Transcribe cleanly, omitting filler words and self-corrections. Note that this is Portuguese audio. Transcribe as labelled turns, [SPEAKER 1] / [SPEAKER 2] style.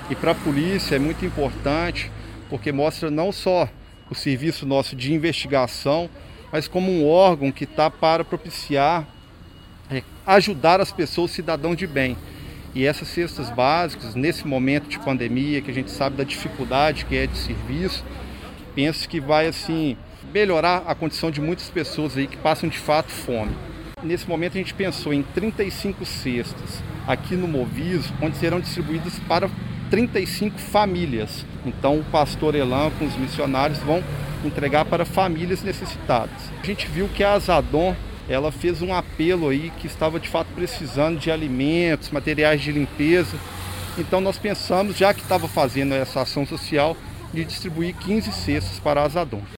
[SPEAKER 1] E para a polícia é muito importante, porque mostra não só o serviço nosso de investigação, mas como um órgão que está para propiciar, ajudar as pessoas, cidadão de bem. E essas cestas básicas, nesse momento de pandemia, que a gente sabe da dificuldade que é de serviço, penso que vai assim melhorar a condição de muitas pessoas aí que passam de fato fome. Nesse momento a gente pensou em 35 cestas aqui no Moviso, onde serão distribuídas para 35 famílias. Então o pastor Elan com os missionários vão entregar para famílias necessitadas. A gente viu que a Azadon, ela fez um apelo aí que estava de fato precisando de alimentos, materiais de limpeza. Então nós pensamos, já que estava fazendo essa ação social, de distribuir 15 cestas para a Azadon.